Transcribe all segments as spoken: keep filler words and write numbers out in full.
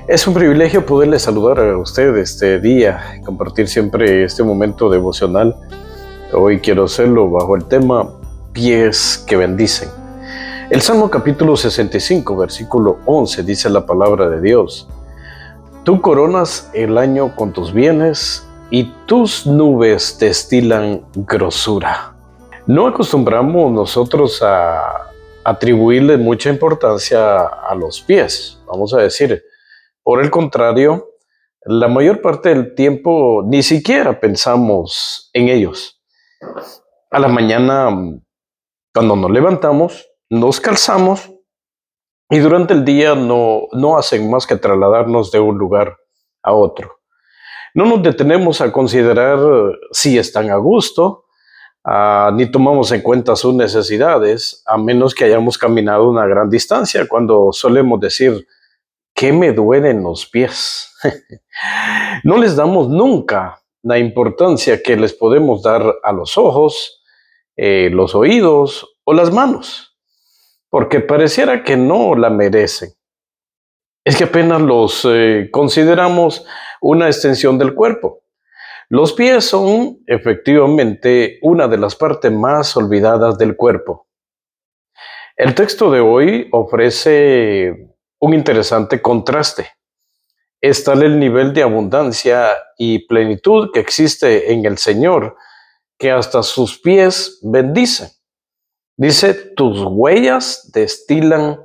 Es un privilegio poderle saludar a usted este día, compartir siempre este momento devocional. Hoy quiero hacerlo bajo el tema pies que bendicen. El Salmo capítulo sesenta y cinco, versículo once, dice la palabra de Dios: Tú coronas el año con tus bienes y tus nubes destilan grosura. No acostumbramos nosotros a atribuirle mucha importancia a los pies, vamos a decir. Por el contrario, la mayor parte del tiempo ni siquiera pensamos en ellos. A la mañana, cuando nos levantamos, nos calzamos y durante el día no, no hacen más que trasladarnos de un lugar a otro. No nos detenemos a considerar si están a gusto, uh, ni tomamos en cuenta sus necesidades, a menos que hayamos caminado una gran distancia, cuando solemos decir: ¿qué me duelen los pies? No les damos nunca la importancia que les podemos dar a los ojos, eh, los oídos o las manos, porque pareciera que no la merecen. Es que apenas los eh, consideramos una extensión del cuerpo. Los pies son efectivamente una de las partes más olvidadas del cuerpo. El texto de hoy ofrece un interesante contraste. Es tal el nivel de abundancia y plenitud que existe en el Señor que hasta sus pies bendice. Dice: tus huellas destilan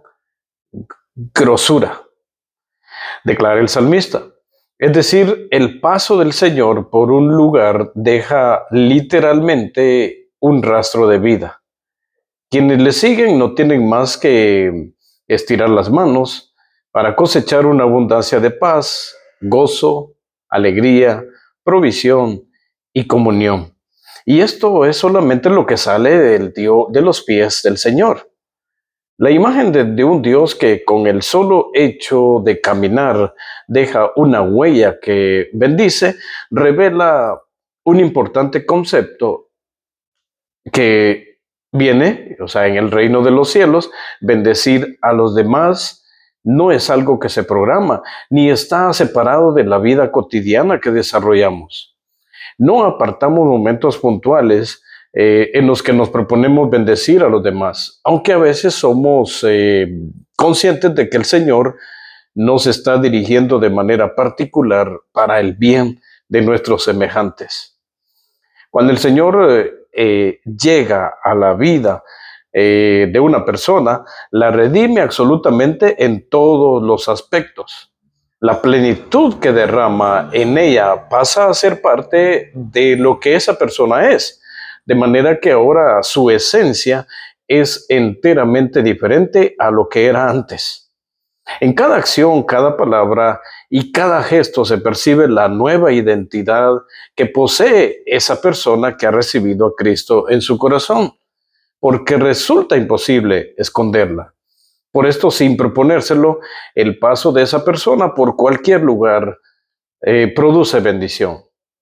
grosura, declara el salmista. Es decir, el paso del Señor por un lugar deja literalmente un rastro de vida. Quienes le siguen no tienen más que estirar las manos para cosechar una abundancia de paz, gozo, alegría, provisión y comunión. Y esto es solamente lo que sale del Dios, de los pies del Señor. La imagen de, de un Dios que con el solo hecho de caminar deja una huella que bendice, revela un importante concepto que viene, o sea, en el reino de los cielos. Bendecir a los demás no es algo que se programa, ni está separado de la vida cotidiana que desarrollamos. No apartamos momentos puntuales eh, en los que nos proponemos bendecir a los demás, aunque a veces somos eh, conscientes de que el Señor nos está dirigiendo de manera particular para el bien de nuestros semejantes. Cuando el Señor eh, eh, llega a la vida eh, de una persona, la redime absolutamente en todos los aspectos. La plenitud que derrama en ella pasa a ser parte de lo que esa persona es, de manera que ahora su esencia es enteramente diferente a lo que era antes. En cada acción, cada palabra y cada gesto se percibe la nueva identidad que posee esa persona que ha recibido a Cristo en su corazón, porque resulta imposible esconderla. Por esto, sin proponérselo, el paso de esa persona por cualquier lugar eh, produce bendición.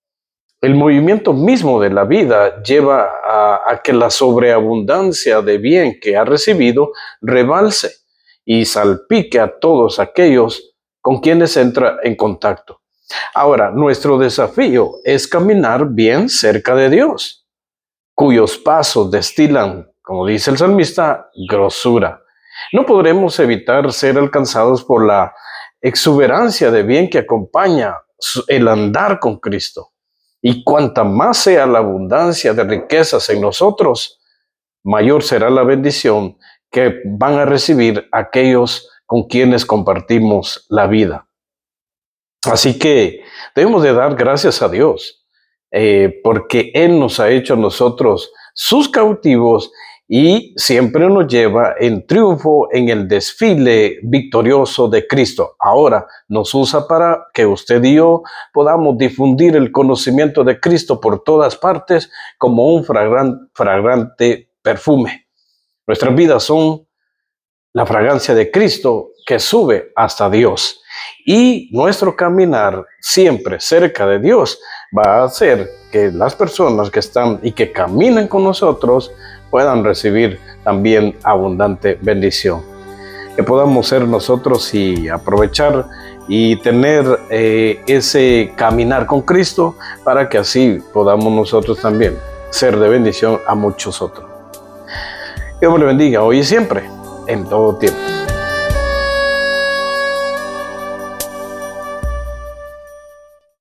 El movimiento mismo de la vida lleva a, a que la sobreabundancia de bien que ha recibido rebalse y salpique a todos aquellos con quienes entra en contacto. Ahora, nuestro desafío es caminar bien cerca de Dios, cuyos pasos destilan, como dice el salmista, grosura. No podremos evitar ser alcanzados por la exuberancia de bien que acompaña el andar con Cristo. Y cuanta más sea la abundancia de riquezas en nosotros, mayor será la bendición que van a recibir aquellos con quienes compartimos la vida. Así que debemos de dar gracias a Dios, eh, porque Él nos ha hecho a nosotros sus cautivos y siempre nos lleva en triunfo en el desfile victorioso de Cristo. Ahora nos usa para que usted y yo podamos difundir el conocimiento de Cristo por todas partes como un fragran- fragrante perfume. Nuestras vidas son la fragancia de Cristo que sube hasta Dios. Y nuestro caminar siempre cerca de Dios va a hacer que las personas que están y que caminen con nosotros puedan recibir también abundante bendición. que podamos ser nosotros y aprovechar y tener eh, ese caminar con Cristo para que así podamos nosotros también ser de bendición a muchos otros. Dios me le bendiga hoy y siempre, en todo tiempo.